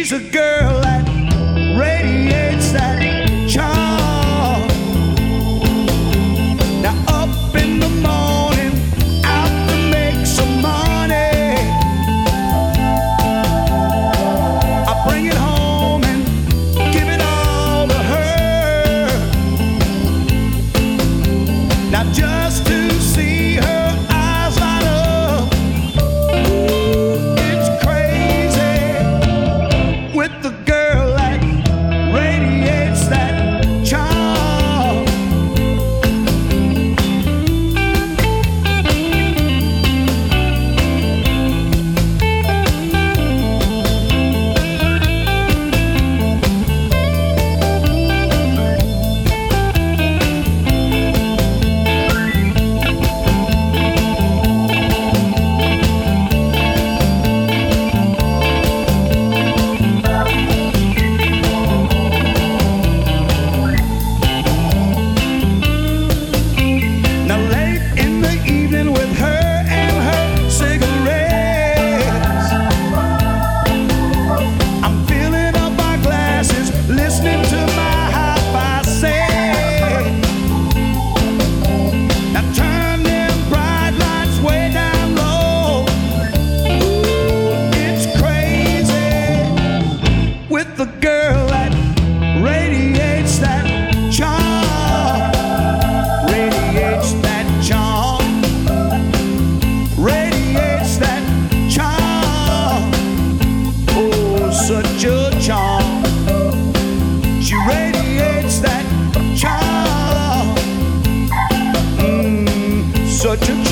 She's a girl that radiates that charm. Now up in the morning, out to make some money. I bring it home and give it all to her. Now just to see her eyes light up, it's crazy with the girl that radiates that charm. Now late in the evening with her and her cigarettes, I'm filling up my glasses, listening to my hi-fi set. Now turn them bright lights way down low. Ooh, it's crazy with the girl that radiates that charm. Radiates that charm. Radiates that charm. Oh, such a charm. She radiates that charm. Such a